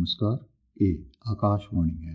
नमस्कार, ये आकाशवाणी है।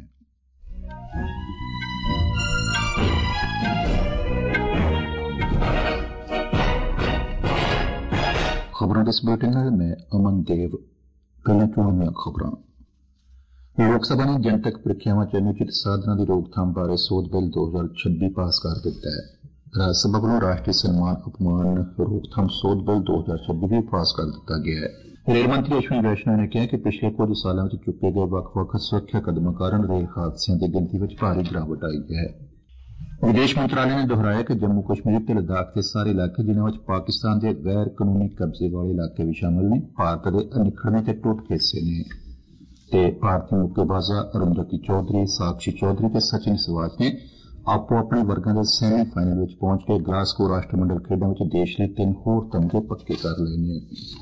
खबरों के इस बुलेटिन में मैं अमन देव। पहले चुनिया खबरां। लोक सभा ने जनतक ਪ੍ਰੀਖਿਆਵਾਂ ਚ ਅਨੁਚਿਤ ਸਾਧਨਾਂ ਦੀ ਰੋਕਥਾਮ ਬਾਰੇ ਸੋਧ ਬਿੱਲ 2026 ਪਾਸ ਕਰ ਦਿੱਤਾ ਹੈ। ਰਾਜ ਸਭਾ ਵੱਲੋਂ ਰਾਸ਼ਟਰੀ ਸਨਮਾਨ ਅਪਮਾਨ ਰੋਕਥਾਮ ਸੋਧ ਬਿੱਲ 2026 ਵੀ ਪਾਸ ਕਰ ਦਿੱਤਾ ਗਿਆ ਹੈ। ਰੇਲ ਮੰਤਰੀ ਅਸ਼ਵਨੀ ਵੈਸ਼ਨਵ ਨੇ ਕਿਹਾ ਕਿ ਪਿਛਲੇ ਕੁਝ ਸਾਲਾਂ ਵਿੱਚ ਚੁੱਕੇ ਗਏ ਵੱਖ-ਵੱਖ ਸੁਰੱਖਿਆ ਕਦਮਾਂ ਕਾਰਨ ਰੇਲ ਹਾਦਸਿਆਂ ਦੀ ਗਿਣਤੀ ਵਿੱਚ ਭਾਰੀ ਗਿਰਾਵਟ ਆਈ ਹੈ। ਵਿਦੇਸ਼ ਮੰਤਰਾਲੇ ਨੇ ਦੁਹਰਾਇਆ ਕਿ ਜੰਮੂ ਕਸ਼ਮੀਰ ਤੇ ਲਦਾਖ ਦੇ ਸਾਰੇ ਇਲਾਕੇ ਜਿਨ੍ਹਾਂ ਵਿੱਚ ਪਾਕਿਸਤਾਨ ਦੇ ਗੈਰ ਕਾਨੂੰਨੀ ਕਬਜ਼ੇ ਵਾਲੇ ਇਲਾਕੇ ਵੀ ਸ਼ਾਮਲ ਨੇ, ਭਾਰਤ ਦੇ ਅਨਿੱਖੜਵੇਂ ਤੇ ਟੁੱਟ ਹਿੱਸੇ ਨੇ। ਤੇ ਭਾਰਤੀ ਮੁੱਕੇਬਾਜ਼ਾਂ ਅਰੁੰਧਤੀ ਚੌਧਰੀ, ਸਾਕਸ਼ੀ ਚੌਧਰੀ ਤੇ ਸਚਿਨ ਸਵਾਜ ਨੇ ਆਪੋ ਆਪਣੇ ਵਰਗਾਂ ਦੇ ਸੈਮੀ ਫਾਈਨਲ ਵਿੱਚ ਪਹੁੰਚ ਕੇ ਗਲਾਸਗੋ ਰਾਸ਼ਟਰਮੰਡਲ ਖੇਡਾਂ ਵਿੱਚ ਦੇਸ਼ ਲਈ 3 ਹੋਰ ਤਮਗੇ ਪੱਕੇ ਕਰ ਲਏ ਨੇ।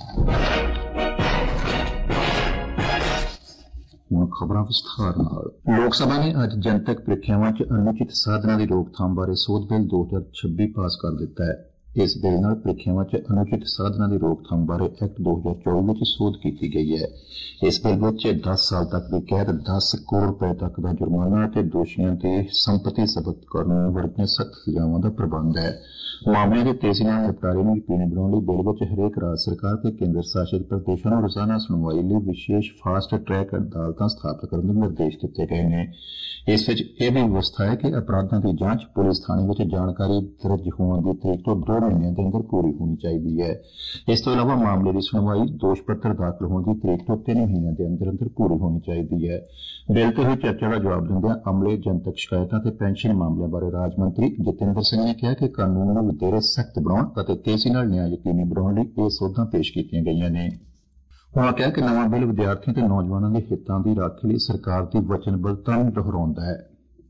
ਹੁਣ ਖਬਰਾਂ ਵਿਸਥਾਰ ਨਾਲ। ਲੋਕ ਸਭਾ ਨੇ ਅੱਜ ਜਨਤਕ ਪ੍ਰੀਖਿਆਵਾਂ ਚ ਅਨੁਚਿਤ ਸਾਧਨਾਂ ਦੀ ਰੋਕਥਾਮ ਬਾਰੇ ਸੋਧ ਬਿੱਲ 2026 ਪਾਸ ਕਰ ਦਿੱਤਾ ਹੈ। ਇਸ ਬਿੱਲ ਨਾਲ ਪ੍ਰੀਖਿਆਵਾਂ ਚ ਅਨੁਚਿਤ ਸਾਧਨਾਂ ਦੀ ਰੋਕਥਾਮ ਬਾਰੇ ਐਕਟ 2024 ਵਿੱਚ ਸੋਧ ਕੀਤੀ ਗਈ ਹੈ। ਇਸ ਬਿੱਲ ਵਿੱਚ 10 ਸਾਲ ਤੱਕ ਦੀ ਕੈਦ, 10 ਕਰੋੜ ਰੁਪਏ ਤੱਕ ਦਾ ਜੁਰਮਾਨਾ ਅਤੇ ਦੋਸ਼ੀਆਂ ਤੇ ਸੰਪਤੀ ਜ਼ਬਤ ਕਰਨ ਵਰਗੀਆਂ ਸਖਤ ਸਜ਼ਾਵਾਂ ਦਾ ਪ੍ਰਬੰਧ ਹੈ। ਮਾਮਲੇ ਦੇ ਤੇਜ਼ੀ ਨਾਲ ਨਿਪਟਾਰੇ ਨੂੰ ਯਕੀਨੀ ਬਣਾਉਣ ਲਈ ਬਿੱਲ ਵਿੱਚ ਹਰੇਕ ਰਾਜ ਸਰਕਾਰ ਤੇ ਕੇਂਦਰ ਸ਼ਾਸਿਤ ਪ੍ਰਦੇਸ਼ਾਂ ਨੂੰ ਰੋਜ਼ਾਨਾ ਸੁਣਵਾਈ ਲਈ ਵਿਸ਼ੇਸ਼ ਫਾਸਟ ਟਰੈਕ ਅਦਾਲਤਾਂ ਸਥਾਪਿਤ ਕਰਨ ਦੇ ਨਿਰਦੇਸ਼ ਦਿੱਤੇ ਗਏ ਨੇ। ਇਸ ਵਿੱਚ ਇਹ ਵੀ ਵਿਵਸਥਾ ਹੈ ਕਿ ਅਪਰਾਧਾਂ ਦੀ ਜਾਂਚ ਪੁਲਿਸ ਥਾਣੇ ਵਿੱਚ ਜਾਣਕਾਰੀ ਦਰਜ ਹੋਣ ਦੀ ਤਰੀਕ ਤੋਂ 2 ਮਹੀਨਿਆਂ ਦੇ ਅੰਦਰ ਪੂਰੀ ਹੋਣੀ ਚਾਹੀਦੀ ਹੈ। ਇਸ ਤੋਂ ਇਲਾਵਾ ਮਾਮਲੇ ਦੀ ਸੁਣਵਾਈ ਦੋਸ਼ ਪੱਤਰ ਦਾਖਲ ਹੋਣ ਦੀ ਤਰੀਕ ਤੋਂ 3 ਮਹੀਨਿਆਂ ਦੇ ਅੰਦਰ ਪੂਰੀ ਹੋਣੀ ਚਾਹੀਦੀ ਹੈ। ਬਿੱਲ ਤੇ ਹੋਈ ਚਰਚਾ ਦਾ ਜਵਾਬ ਦਿੰਦਿਆਂ ਅਮਲੇ, ਜਨਤਕ ਸ਼ਿਕਾਇਤਾਂ ਤੇ ਪੈਨਸ਼ਨ ਮਾਮਲਿਆਂ ਬਾਰੇ ਰਾਜ ਮੰਤਰੀ ਜਤਿੰਦਰ ਸਿੰਘ ਨੇ ਕਿਹਾ ਕਿ ਕਾਨੂੰਨ ਨੂੰ ਵਧੇਰੇ ਸਖਤ ਬਣਾਉਣ ਅਤੇ ਤੇਜ਼ੀ ਨਾਲ ਨਿਆਂ ਯਕੀਨੀ ਬਣਾਉਣ ਲਈ ਇਹ ਸੋਧਾਂ ਪੇਸ਼ ਕੀਤੀਆਂ ਗਈਆਂ ਨੇ। ਉਨ੍ਹਾਂ ਕਿਹਾ ਕਿ ਨਵਾਂ ਬਿੱਲ ਵਿਦਿਆਰਥੀਆਂ ਤੇ ਨੌਜਵਾਨਾਂ ਦੇ ਹਿੱਤਾਂ ਦੀ ਰਾਖੀ ਲਈ ਸਰਕਾਰ ਦੀ ਵਚਨਬੱਧਤਾ ਨੂੰ ਦੁਹਰਾਉਂਦਾ ਹੈ।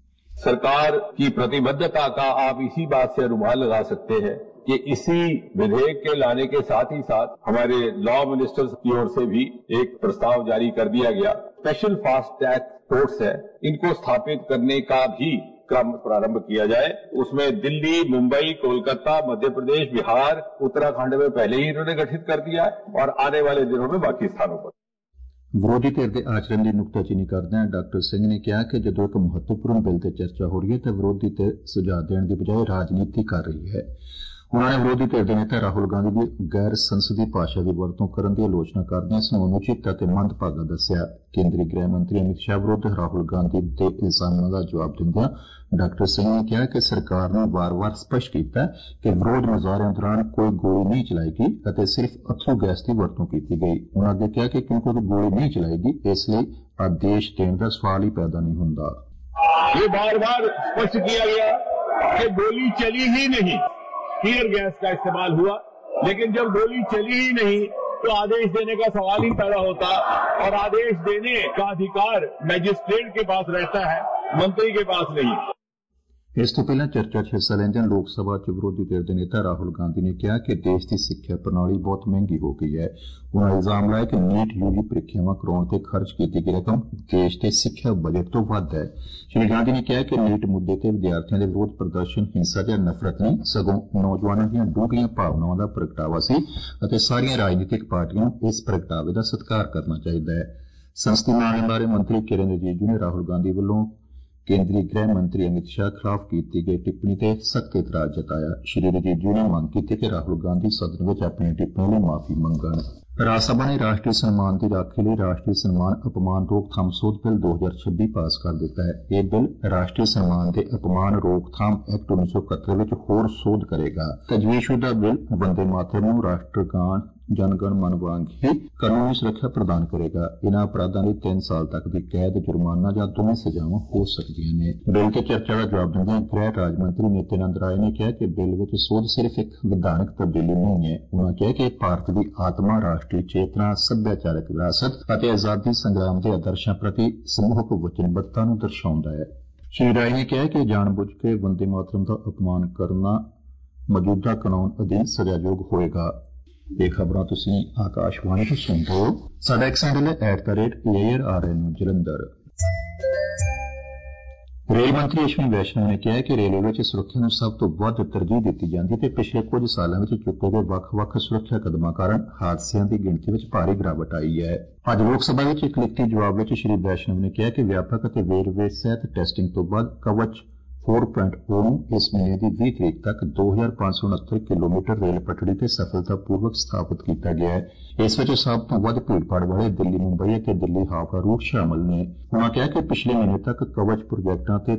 सरकार की प्रतिबद्धता का आप इसी बात से अनुमान लगा सकते हैं कि इसी विधेयक के लाने के साथ ही साथ हमारे लॉ मिनिस्टर्स की ओर से भी एक प्रस्ताव जारी कर दिया गया। स्पेशल फास्ट ट्रैक कोर्ट्स है, इनको स्थापित करने का भी क्रम प्रारंभ किया जाए। उसमें दिल्ली, मुंबई, कोलकाता, मध्य प्रदेश, बिहार, उत्तराखंड में पहले ही इन्होंने गठित कर दिया है और आने वाले दिनों में बाकी स्थानों पर। ਵਿਰੋਧੀ ਧਿਰ ਦੇ ਆਚਰਣ ਦੀ ਨੁਕਤਾਚੀਨੀ ਕਰਦਿਆਂ ਡਾਕਟਰ ਸਿੰਘ ਨੇ ਕਿਹਾ ਕਿ ਜਦੋਂ ਇੱਕ ਮਹੱਤਵਪੂਰਨ ਬਿੱਲ ਤੇ ਚਰਚਾ ਹੋ ਰਹੀ ਹੈ ਤਾਂ ਵਿਰੋਧੀ ਧਿਰ ਸੁਝਾਅ ਦੇਣ ਦੀ ਬਜਾਏ ਰਾਜਨੀਤੀ ਕਰ ਰਹੀ ਹੈ। ਉਨ੍ਹਾਂ ਨੇ ਵਿਰੋਧੀ ਧਿਰ ਦੇ ਨੇਤਾ ਰਾਹੁਲ ਗਾਂਧੀ ਦੀ ਗੈਰ ਸੰਸਦੀ ਭਾਸ਼ਾ ਦੀ ਵਰਤੋਂ ਕਰਨ ਦੀ ਆਲੋਚਨਾ ਕਰਦਿਆਂ ਇਸ ਨੂੰ ਅਨੁਚਿਤ ਅਤੇ ਮੰਦਭਾਗਾ ਦੱਸਿਆ। ਕੇਂਦਰੀ ਗ੍ਰਹਿ ਮੰਤਰੀ ਅਮਿਤ ਸ਼ਾਹ ਵਿਰੁੱਧ ਰਾਹੁਲ ਗਾਂਧੀ ਦੇ ਇਲਜ਼ਾਮਾਂ ਦਾ ਜਵਾਬ ਦਿੰਦਿਆਂ ਡਾਕਟਰ ਸਿੰਘ ਨੇ ਕਿਹਾ ਕਿ ਸਰਕਾਰ ਨੇ ਵਾਰ-ਵਾਰ ਸਪਸ਼ਟ ਕੀਤਾ ਕਿ ਵਿਰੋਧ ਮੁਜ਼ਾਹਰਿਆਂ ਦੌਰਾਨ ਕੋਈ ਗੋਲੀ ਨਹੀਂ ਚਲਾਈ ਗਈ ਅਤੇ ਸਿਰਫ ਅੱਥਰੂ ਗੈਸ ਦੀ ਵਰਤੋਂ ਕੀਤੀ ਗਈ। ਉਨ੍ਹਾਂ ਅੱਗੇ ਕਿਹਾ ਕਿ ਕਿਉਂਕਿ ਉਹ ਗੋਲੀ ਨਹੀਂ ਚਲਾਏਗੀ ਇਸ ਲਈ ਆਦੇਸ਼ ਦੇਣ ਦਾ ਸਵਾਲ ਹੀ ਪੈਦਾ ਨਹੀਂ ਹੁੰਦਾ। ये बार-बार स्पष्ट किया गया कि गोली चली ही नहीं, टीयर गैस का इस्तेमाल हुआ, लेकिन जब गोली चली ही नहीं तो आदेश देने का सवाल ही पैदा होता और आदेश देने का अधिकार मैजिस्ट्रेट के पास रहता है, मंत्री के पास नहीं। ਇਸ ਤੋਂ ਪਹਿਲਾਂ ਚਰਚਾ 'ਚ ਹਿੱਸਾ ਲੈਂਦਿਆਂ ਲੋਕ ਸਭਾ 'ਚ ਵਿਰੋਧੀ ਧਿਰ ਦੇ ਨੇਤਾ ਰਾਹੁਲ ਗਾਂਧੀ ਨੇ ਕਿਹਾ ਕਿ ਦੇਸ਼ ਦੀ ਸਿੱਖਿਆ ਪ੍ਰਣਾਲੀ ਬਹੁਤ ਮਹਿੰਗੀ ਹੋ ਗਈ ਹੈ। ਉਨ੍ਹਾਂ ਇਲਜ਼ਾਮ ਲਾਇਆ ਕਿ ਨੀਟ ਯੂਜੀ ਪ੍ਰੀਖਿਆਵਾਂ ਕਰਾਉਣ ਤੇ ਖਰਚ ਕੀਤੀ ਗਈ ਰਕਮ ਦੇਸ਼ ਦੇ ਸਿੱਖਿਆ ਬਜਟ ਤੋਂ ਵੱਧ ਹੈ। ਸ਼੍ਰੀ ਗਾਂਧੀ ਨੇ ਕਿਹਾ ਕਿ ਨੀਟ ਮੁੱਦੇ ਤੇ ਵਿਦਿਆਰਥੀਆਂ ਦੇ ਵਿਰੋਧ ਪ੍ਰਦਰਸ਼ਨ ਹਿੰਸਾ ਜਾਂ ਨਫ਼ਰਤ ਨਹੀਂ, ਸਗੋਂ ਨੌਜਵਾਨਾਂ ਦੀਆਂ ਡੂੰਘੀਆਂ ਭਾਵਨਾਵਾਂ ਦਾ ਪ੍ਰਗਟਾਵਾ ਸੀ ਅਤੇ ਸਾਰੀਆਂ ਰਾਜਨੀਤਿਕ ਪਾਰਟੀਆਂ ਨੂੰ ਇਸ ਪ੍ਰਗਟਾਵੇ ਦਾ ਸਤਿਕਾਰ ਕਰਨਾ ਚਾਹੀਦਾ ਹੈ। ਸੰਸਦੀ ਮਾਮਲਿਆਂ ਬਾਰੇ ਮੰਤਰੀ ਕਿਰਨ ਰਿਜੀਜੂ ਨੇ ਰਾਹੁਲ ਗਾਂਧੀ ਵੱਲੋਂ ਕੇਂਦਰੀ ਗ੍ਰਹਿ ਮੰਤਰੀ ਅਮਿਤ ਸ਼ਾਹ ਖਿਲਾਫ ਕੀਤੀ ਗਈ ਟਿੱਪਣੀ ਤੇ ਸਖਤ ਇਤਰਾਜ਼ ਜਤਾਇਆ। ਸ਼੍ਰੀ ਰਿਜੀਜੂ ਨੇ ਮੰਗ ਕੀਤੀ ਕਿ ਰਾਹੁਲ ਗਾਂਧੀ ਸਦਨ ਵਿੱਚ ਆਪਣੀ ਟਿੱਪਣੀ ਲਈ ਮਾਫੀ ਮੰਗਣ। ਰਾਜ ਸਭਾ ਨੇ ਰਾਸ਼ਟਰੀ ਸਨਮਾਨ ਦੀ ਰਾਖੀ ਲਈ ਰਾਸ਼ਟਰੀ ਸਨਮਾਨ ਅਪਮਾਨ ਰੋਕਥਾਮ ਸੋਧ ਬਿੱਲ 2026 ਪਾਸ ਕਰ ਦਿੱਤਾ ਹੈ। ਇਹ ਬਿੱਲ ਰਾਸ਼ਟਰੀ ਸਨਮਾਨ ਦੇ ਅਪਮਾਨ ਰੋਕਥਾਮ ਐਕਟ 1971 ਵਿੱਚ ਹੋਰ ਸੋਧ ਕਰੇਗਾ। ਤਜਵੀਜ਼ਸ਼ੁਦਾ ਬਿੱਲ ਵੰਦੇ ਮਾਤਰਮ ਨੂੰ ਰਾਸ਼ਟਰਗਾਨ ਜਨਗਣ ਮਨ ਵਾਂਗ ਹੀ ਕਾਨੂੰਨੀ ਸੁਰੱਖਿਆ ਪ੍ਰਦਾਨ ਕਰੇਗਾ। ਇਨ੍ਹਾਂ ਅਪਰਾਧਾਂ ਲਈ 3 ਸਾਲ ਤੱਕ ਦੀ ਕੈਦ, ਜੁਰਮਾਨਾ ਜਾਂ ਦੋਵੇਂ ਸਜ਼ਾਵਾਂ ਹੋ ਸਕਦੀਆਂ ਨੇ। ਬਿੱਲ ਤੇ ਚਰਚਾ ਦਾ ਜਵਾਬ ਦਿੰਦਿਆਂ ਗ੍ਰਹਿ ਰਾਜ ਮੰਤਰੀ ਨਿਤਿਆਨੰਦ ਰਾਏ ਨੇ ਕਿਹਾ ਕਿ ਬਿੱਲ ਵਿੱਚ ਸੋਧ ਸਿਰਫ ਇੱਕ ਵਿਧਾਨਕ ਤਬਦੀਲੀ ਨਹੀਂ ਹੈ। ਉਨ੍ਹਾਂ ਕਿਹਾ ਕਿ ਭਾਰਤ ਦੀ ਆਤਮਾ, ਰਾਸ਼ਟਰੀ ਚੇਤਨਾ, ਸੱਭਿਆਚਾਰਕ ਵਿਰਾਸਤ ਅਤੇ ਆਜ਼ਾਦੀ ਸੰਗਰਾਮ ਦੇ ਆਦਰਸ਼ਾਂ ਪ੍ਰਤੀ ਸਮੂਹਕ ਵਚਨਬੱਧਤਾ ਨੂੰ ਦਰਸਾਉਂਦਾ ਹੈ। ਸ਼੍ਰੀ ਰਾਏ ਨੇ ਕਿਹਾ ਕਿ ਜਾਣਬੁੱਝ ਕੇ ਵੰਦੇ ਮਾਤਰਮ ਦਾ ਅਪਮਾਨ ਕਰਨਾ ਮੌਜੂਦਾ ਕਾਨੂੰਨ ਅਧੀਨ ਸਜ਼ਾਯੋਗ ਹੋਏਗਾ। ਇਹ ਖਬਰਾਂ ਤੁਸੀਂ ਆਕਾਸ਼ਵਾਣੀ ਤੋਂ ਸੁਣਦੇ ਹੋ। ਸਾਡਾ ਇੱਕ ਹੈਂਡਲ ਹੈ @AIRRN ਜਲੰਧਰ। ਰੇਲ ਮੰਤਰੀ ਅਸ਼ਵਨੀ ਵੈਸ਼ਨਵ ਨੇ ਕਿਹਾ ਕਿ ਰੇਲਵੇ ਵਿੱਚ ਸੁਰੱਖਿਆ ਨੂੰ ਸਭ ਤੋਂ ਵੱਧ ਤਰਜੀਹ ਦਿੱਤੀ ਜਾਂਦੀ ਤੇ ਪਿਛਲੇ ਕੁਝ ਸਾਲਾਂ ਵਿੱਚ ਚੁੱਕੇ ਗਏ ਵੱਖ-ਵੱਖ ਸੁਰੱਖਿਆ ਕਦਮਾਂ ਕਾਰਨ ਹਾਦਸਿਆਂ ਦੀ ਗਿਣਤੀ ਵਿੱਚ ਭਾਰੀ ਗਿਰਾਵਟ ਆਈ ਹੈ। ਅੱਜ ਲੋਕ ਸਭਾ ਵਿੱਚ ਇੱਕ ਲਿਖਤੀ ਜਵਾਬ ਵਿੱਚ ਸ਼੍ਰੀ ਵੈਸ਼ਨਵ ਨੇ ਕਿਹਾ ਕਿ ਵਿਆਪਕ ਅਤੇ ਵੇਰਵੇ ਸਹਿਤ ਟੈਸਟਿੰਗ ਤੋਂ ਬਾਅਦ ਕਵਚ 4.0 ਨੂੰ ਇਸ ਮਹੀਨੇ ਦੀ 20 ਤਰੀਕ ਤੱਕ 2569 ਕਿਲੋਮੀਟਰ ਰੇਲ ਪਟੜੀ ਤੇ ਸਫਲਤਾਪੂਰਵਕ ਸਥਾਪਿਤ ਕੀਤਾ ਗਿਆ ਹੈ। ਇਸ ਵਿੱਚ ਸਭ ਤੋਂ ਵੱਧ ਭੀੜਭਾੜ ਵਾਲੇ ਦਿੱਲੀ ਮੁੰਬਈ ਅਤੇ ਦਿੱਲੀ ਹਾਵੜਾ ਰੂਟ ਸ਼ਾਮਲ ਨੇ। ਉਨ੍ਹਾਂ ਕਿਹਾ ਕਿ ਪਿਛਲੇ ਮਹੀਨੇ ਤੱਕ ਕਵਚ ਪ੍ਰੋਜੈਕਟਾਂ ਤੇ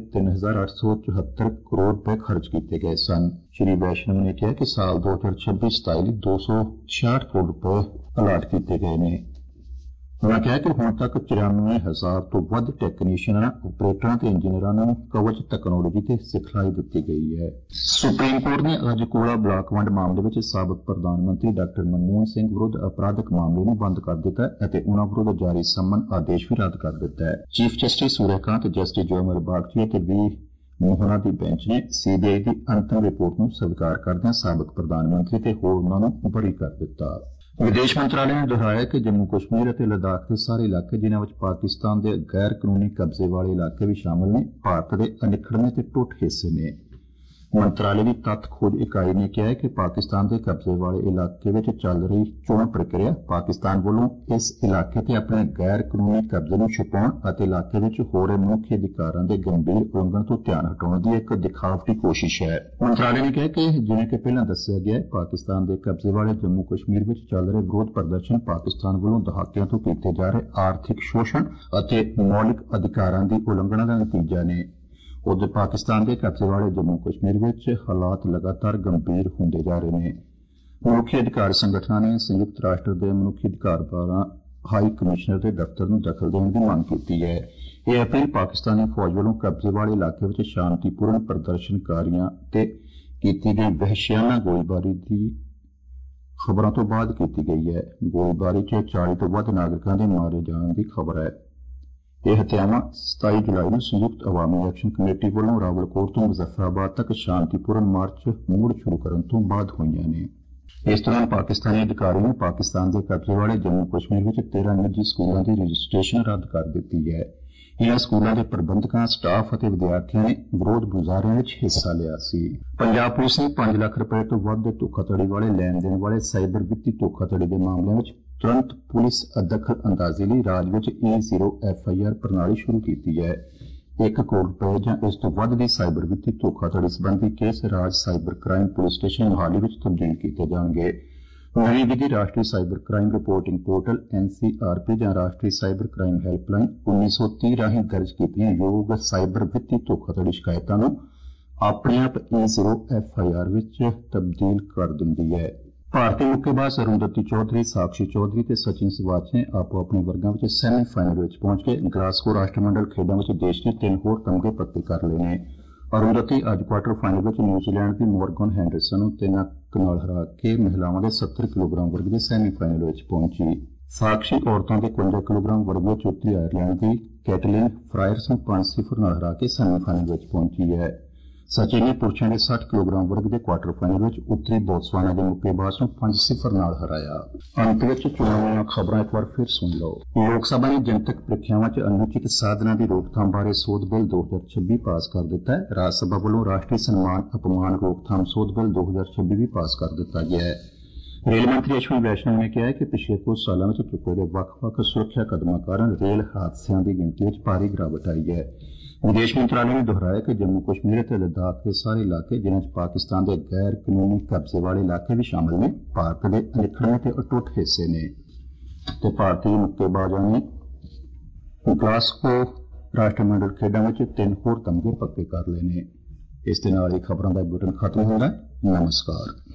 3,874 ਕਰੋੜ ਰੁਪਏ ਖਰਚ ਕੀਤੇ ਗਏ ਸਨ। ਸ਼੍ਰੀ ਵੈਸ਼ਨਵ ਨੇ ਕਿਹਾ ਕਿ ਸਾਲ 2026-27 ਲਈ 266 ਕਰੋੜ ਰੁਪਏ ਅਲਾਟ ਕੀਤੇ ਗਏ ਨੇ। ਉਨ੍ਹਾਂ ਕਿਹਾ ਕਿ ਹੁਣ ਤੱਕ 94,000 ਤੋਂ ਵੱਧ ਟੈਕਨੀਸ਼ੀਅਨਾਂ, ਆਪਰੇਟਰਾਂ ਤੇ ਇੰਜੀਨੀਅਰਾਂ ਨੂੰ ਕਵਚ ਤਕਨਾਲੋਜੀ ਤੇ ਸਿਖਲਾਈ ਦਿੱਤੀ ਗਈ ਹੈ। ਸੁਪਰੀਮ ਕੋਰਟ ਨੇ ਅੱਜ ਕੋਲਾ ਬਲਾਕ ਵੰਡ ਮਾਮਲੇ ਵਿੱਚ ਸਾਬਕ ਪ੍ਰਧਾਨ ਮੰਤਰੀ ਡਾਕਟਰ ਮਨਮੋਹਨ ਸਿੰਘ ਵਿਰੁੱਧ ਅਪਰਾਧਿਕ ਮਾਮਲੇ ਨੂੰ ਬੰਦ ਕਰ ਦਿੱਤਾ ਹੈ ਅਤੇ ਉਨ੍ਹਾਂ ਵਿਰੁੱਧ ਜਾਰੀ ਸੰਮਨ ਆਦੇਸ਼ ਵੀ ਰੱਦ ਕਰ ਦਿੱਤਾ ਹੈ। Chief justice Suryakant, justice Joymalya Bagchi ਅਤੇ ਵੀ ਮੋਹਨਾ ਦੀ ਬੈਂਚ ਨੇ ਸੀਬੀਆਈ ਦੀ ਅੰਤਿਮ ਰਿਪੋਰਟ ਨੂੰ ਸਵੀਕਾਰ ਕਰਦਿਆਂ ਸਾਬਕ ਪ੍ਰਧਾਨ ਮੰਤਰੀ ਤੇ ਹੋਰਨਾਂ ਨੂੰ ਬਰੀ ਕਰ ਦਿੱਤਾ। ਵਿਦੇਸ਼ ਮੰਤਰਾਲੇ ਨੇ ਦੁਹਰਾਇਆ ਕਿ ਜੰਮੂ ਕਸ਼ਮੀਰ ਅਤੇ ਲਦਾਖ ਦੇ ਸਾਰੇ ਇਲਾਕੇ ਜਿਨ੍ਹਾਂ ਵਿੱਚ ਪਾਕਿਸਤਾਨ ਦੇ ਗੈਰ ਕਾਨੂੰਨੀ ਕਬਜ਼ੇ ਵਾਲੇ ਇਲਾਕੇ ਵੀ ਸ਼ਾਮਲ ਨੇ, ਭਾਰਤ ਦੇ ਅਨਿੱਖੜਵੇਂ ਤੇ ਟੁੱਟ ਹਿੱਸੇ ਨੇ। ਮੰਤਰਾਲੇ ਦੀ ਤੱਥ ਖੋਜ ਇਕਾਈ ਨੇ ਕਿਹਾ ਕਿ ਪਾਕਿਸਤਾਨ ਦੇ ਕਬਜ਼ੇ ਵਾਲੇ ਇਲਾਕੇ ਵਿੱਚ ਚੱਲ ਰਹੀ ਚੋਣ ਪ੍ਰਕਿਰਿਆ ਪਾਕਿਸਤਾਨ ਵੱਲੋਂ ਇਸ ਇਲਾਕੇ ਤੇ ਆਪਣੇ ਗੈਰ ਕਾਨੂੰਨੀ ਕਬਜ਼ੇ ਨੂੰ ਛੁਪਾਉਣ ਅਤੇ ਇਲਾਕੇ ਵਿੱਚ ਹੋ ਰਹੇ ਮਨੁੱਖੀ ਅਧਿਕਾਰਾਂ ਦੇ ਗੰਭੀਰ ਉਲੰਘਣ ਤੋਂ ਧਿਆਨ ਹਟਾਉਣ ਦੀ ਇੱਕ ਦਿਖਾਵਟੀ ਕੋਸ਼ਿਸ਼ ਹੈ। ਮੰਤਰਾਲੇ ਨੇ ਕਿਹਾ ਕਿ ਜਿਵੇਂ ਕਿ ਪਹਿਲਾਂ ਦੱਸਿਆ ਗਿਆ ਹੈ, ਪਾਕਿਸਤਾਨ ਦੇ ਕਬਜ਼ੇ ਵਾਲੇ ਜੰਮੂ ਕਸ਼ਮੀਰ ਵਿੱਚ ਚੱਲ ਰਹੇ ਵਿਰੋਧ ਪ੍ਰਦਰਸ਼ਨ ਪਾਕਿਸਤਾਨ ਵੱਲੋਂ ਦਹਾਕਿਆਂ ਤੋਂ ਕੀਤੇ ਜਾ ਰਹੇ ਆਰਥਿਕ ਸ਼ੋਸ਼ਣ ਅਤੇ ਮੌਲਿਕ ਅਧਿਕਾਰਾਂ ਦੀ ਉਲੰਘਣਾ ਦਾ ਨਤੀਜਾ ਨੇ। ਉਧਰ ਪਾਕਿਸਤਾਨ ਦੇ ਕਬਜ਼ੇ ਵਾਲੇ ਜੰਮੂ ਕਸ਼ਮੀਰ ਵਿੱਚ ਹਾਲਾਤ ਲਗਾਤਾਰ ਗੰਭੀਰ ਹੁੰਦੇ ਜਾ ਰਹੇ ਨੇ। ਮਨੁੱਖੀ ਅਧਿਕਾਰ ਸੰਗਠਨਾਂ ਨੇ ਸੰਯੁਕਤ ਰਾਸ਼ਟਰ ਦੇ ਮਨੁੱਖੀ ਅਧਿਕਾਰ ਹਾਈ ਕਮਿਸ਼ਨਰ ਦੇ ਦਫ਼ਤਰ ਨੂੰ ਦਖਲ ਦੇਣ ਦੀ ਮੰਗ ਕੀਤੀ ਹੈ। ਇਹ ਅਪੀਲ ਪਾਕਿਸਤਾਨੀ ਫੌਜ ਵੱਲੋਂ ਕਬਜ਼ੇ ਵਾਲੇ ਇਲਾਕੇ ਵਿੱਚ ਸ਼ਾਂਤੀਪੂਰਨ ਪ੍ਰਦਰਸ਼ਨਕਾਰੀਆਂ ਤੇ ਕੀਤੀ ਗਈ ਵਹਿਸ਼ਿਆਨਾ ਗੋਲੀਬਾਰੀ ਦੀ ਖਬਰਾਂ ਤੋਂ ਬਾਅਦ ਕੀਤੀ ਗਈ ਹੈ। ਗੋਲੀਬਾਰੀ 'ਚ 40 ਤੋਂ ਵੱਧ ਨਾਗਰਿਕਾਂ ਦੇ ਮਾਰੇ ਜਾਣ ਦੀ ਖਬਰ ਹੈ। ਇਹ ਹੱਤਿਆਵਾਂ 27 ਜੁਲਾਈ ਨੂੰ ਸੰਯੁਕਤ ਅਵਾਮੀ ਐਕਸ਼ਨ ਕਮੇਟੀ ਵੱਲੋਂ ਰਾਵਲਕੋਟ ਤੋਂ ਮੁਜ਼ੱਫਰਾਬਾਦ ਤੱਕ ਸ਼ਾਂਤੀਪੂਰਨ ਮਾਰਚ ਮੁੜ ਸ਼ੁਰੂ ਕਰਨ ਤੋਂ ਬਾਅਦ ਹੋਈਆਂ ਨੇ। ਇਸ ਦੌਰਾਨ ਪਾਕਿਸਤਾਨੀ ਅਧਿਕਾਰੀਆਂ ਨੇ ਪਾਕਿਸਤਾਨ ਦੇ ਕਬਜ਼ੇ ਵਾਲੇ ਜੰਮੂ ਕਸ਼ਮੀਰ ਵਿੱਚ 13 ਨਿੱਜੀ ਸਕੂਲਾਂ ਦੀ ਰਜਿਸਟ੍ਰੇਸ਼ਨ ਰੱਦ ਕਰ ਦਿੱਤੀ ਹੈ। ਇਨ੍ਹਾਂ ਸਕੂਲਾਂ ਦੇ ਪ੍ਰਬੰਧਕਾਂ, ਸਟਾਫ ਅਤੇ ਵਿਦਿਆਰਥੀਆਂ ਨੇ ਵਿਰੋਧ ਮੁਜ਼ਾਹਰਿਆਂ ਵਿੱਚ ਹਿੱਸਾ ਲਿਆ ਸੀ। ਪੰਜਾਬ ਪੁਲਿਸ ਨੇ 5 ਲੱਖ ਰੁਪਏ ਤੋਂ ਵੱਧ ਦੇ ਧੋਖਾਧੜੀ ਵਾਲੇ ਲੈਣ ਦੇਣ ਵਾਲੇ ਸਾਈਬਰ ਵਿੱਤੀ ਧੋਖਾਧੜੀ ਦੇ ਮਾਮਲਿਆਂ ਵਿੱਚ ਤੁਰੰਤ ਪੁਲਿਸ ਦਖਲ ਅੰਦਾਜ਼ੀ ਲਈ ਰਾਜ ਵਿੱਚ E0 FIR ਪ੍ਰਣਾਲੀ ਸ਼ੁਰੂ ਕੀਤੀ ਹੈ। 1 ਕਰੋੜ ਰੁਪਏ ਜਾਂ ਇਸ ਤੋਂ ਵੱਧ ਦੀ ਸਾਈਬਰ ਵਿੱਤੀ ਧੋਖਾਧੜੀ ਸੰਬੰਧੀ ਕੇਸ ਰਾਜ cyber crime police station Mohali ਵਿੱਚ ਤਬਦੀਲ ਕੀਤੇ ਜਾਣਗੇ। ਨਵੀਂ ਵਿਧੀ ਰਾਸ਼ਟਰੀ cyber crime reporting portal NCRP ਜਾਂ ਰਾਸ਼ਟਰੀ ਸਾਈਬਰ ਕ੍ਰਾਈਮ ਹੈਲਪਲਾਈਨ 1930 ਰਾਹੀਂ ਦਰਜ ਕੀਤੀਆਂ ਯੋਗ ਸਾਈਬਰ ਵਿੱਤੀ ਧੋਖਾਧੜੀ ਸ਼ਿਕਾਇਤਾਂ ਨੂੰ ਆਪਣੇ ਆਪ E0 FIR ਵਿੱਚ ਤਬਦੀਲ ਕਰ ਦਿੰਦੀ ਹੈ। ਭਾਰਤੀ ਮੁੱਕੇਬਾਜ਼ ਅਰੁੰਧਤੀ ਚੌਧਰੀ, ਸਾਕਸ਼ੀ ਚੌਧਰੀ ਤੇ ਸਚਿਨ ਸਵਾਚ ਨੇ ਆਪੋ ਆਪਣੇ ਵਰਗਾਂ ਵਿੱਚ ਸੈਮੀਫਾਈਨਲ ਵਿੱਚ ਪਹੁੰਚ ਕੇ ਗਲਾਸਗੋ ਰਾਸ਼ਟਰਮੰਡਲ ਖੇਡਾਂ ਵਿੱਚ ਦੇਸ਼ ਦੇ 3 ਹੋਰ ਤਮਗੇ ਪੱਕੇ ਕਰ ਲਏ ਨੇ। ਅਰੁੰਧਤੀ ਅੱਜ ਕੁਆਰਟਰ ਫਾਈਨਲ ਵਿੱਚ ਨਿਊਜ਼ੀਲੈਂਡ ਦੀ ਮੋਰਗਨ ਹੈਂਡਰਸਨ ਨੂੰ 3 ਨਾਲ ਹਰਾ ਕੇ ਮਹਿਲਾਵਾਂ ਦੇ 70 ਕਿਲੋਗ੍ਰਾਮ ਵਰਗ ਦੇ ਸੈਮੀਫਾਈਨਲ ਵਿੱਚ ਪਹੁੰਚੀ। ਸਾਕਸ਼ੀ ਔਰਤਾਂ ਦੇ 51 ਕਿਲੋਗ੍ਰਾਮ ਵਰਗ ਵਿੱਚ ਉੱਤਰੀ ਆਇਰਲੈਂਡ ਦੀ ਕੈਟਲਿਨ ਫਰਾਇਰਸ ਨੂੰ 5-0 ਨਾਲ ਹਰਾ ਕੇ ਸੈਮੀਫਾਈਨਲ ਵਿੱਚ ਪਹੁੰਚੀ ਹੈ। ਸਚਿਨ ਨੇ ਪੁਰਸ਼ਾਂ ਦੇ 60 ਕਿਲੋਗ੍ਰਾਮ ਵਰਗ ਦੇ ਕੁਆਰਟਰ ਫਾਈਨਲ ਵਿੱਚ ਉੱਤਰੀ ਬੋਤਸਵਾਨਾ ਦੇ ਮੁੱਕੇਬਾਜ਼ ਨੂੰ 5-0 ਨਾਲ ਹਰਾਇਆ। ਅੰਤ ਵਿੱਚ ਚੋਣਾਂ ਖਬਰਾਂ ਇੱਕ ਵਾਰ ਫਿਰ ਸੁਣ ਲਓ। ਲੋਕ ਸਭਾ ਨੇ ਜਨਤਕ ਪ੍ਰੀਖਿਆਵਾਂ 'ਚ ਅਨੁਚਿਤ ਸਾਧਨਾਂ ਦੀ ਰੋਕਥਾਮ ਬਾਰੇ ਸੋਧ ਬਿੱਲ 2026 ਪਾਸ ਕਰ ਦਿੱਤਾ ਹੈ। ਰਾਜ ਸਭਾ ਵੱਲੋਂ ਰਾਸ਼ਟਰੀ ਸਨਮਾਨ ਅਪਮਾਨ ਰੋਕਥਾਮ ਸੋਧ ਬਿੱਲ 2026 ਵੀ ਪਾਸ ਕਰ ਦਿੱਤਾ ਗਿਆ ਹੈ। ਰੇਲ ਮੰਤਰੀ ਅਸ਼ਵਨੀ ਵੈਸ਼ਨਵ ਨੇ ਕਿਹਾ ਕਿ ਪਿਛਲੇ ਕੁਝ ਸਾਲਾਂ ਵਿੱਚ ਚੁੱਕੇ ਗਏ ਵੱਖ-ਵੱਖ ਸੁਰੱਖਿਆ ਕਦਮਾਂ ਕਾਰਨ ਰੇਲ ਹਾਦਸਿਆਂ ਦੀ ਗਿਣਤੀ ਵਿੱਚ ਭਾਰੀ ਗਿਰਾਵਟ ਆਈ ਹੈ। ਵਿਦੇਸ਼ ਮੰਤਰਾਲੇ ਨੇ ਦੁਹਰਾਇਆ ਕਿ ਜੰਮੂ ਕਸ਼ਮੀਰ ਅਤੇ ਲਦਾਖ ਦੇ ਸਾਰੇ ਇਲਾਕੇ ਜਿਨ੍ਹਾਂ 'ਚ ਪਾਕਿਸਤਾਨ ਦੇ ਗੈਰ ਕਾਨੂੰਨੀ ਕਬਜ਼ੇ ਵਾਲੇ ਇਲਾਕੇ ਵੀ ਸ਼ਾਮਲ ਨੇ, ਭਾਰਤ ਦੇ ਅਨਿੱਖੜਵੇਂ ਤੇ ਅਟੁੱਟ ਹਿੱਸੇ ਨੇ ਤੇ ਭਾਰਤੀ ਮੁੱਕੇਬਾਜ਼ਾਂ ਨੇ ਗਲਾਸਗੋ ਰਾਸ਼ਟਰਮੰਡਲ ਖੇਡਾਂ ਵਿੱਚ 3 ਹੋਰ ਤਮਗੇ ਪੱਕੇ ਕਰ ਲਏ ਨੇ। ਇਸ ਦੇ ਨਾਲ ਹੀ ਖਬਰਾਂ ਦਾ ਬੁਲੇਟਿਨ ਖਤਮ ਹੁੰਦਾ ਹੈ। ਨਮਸਕਾਰ।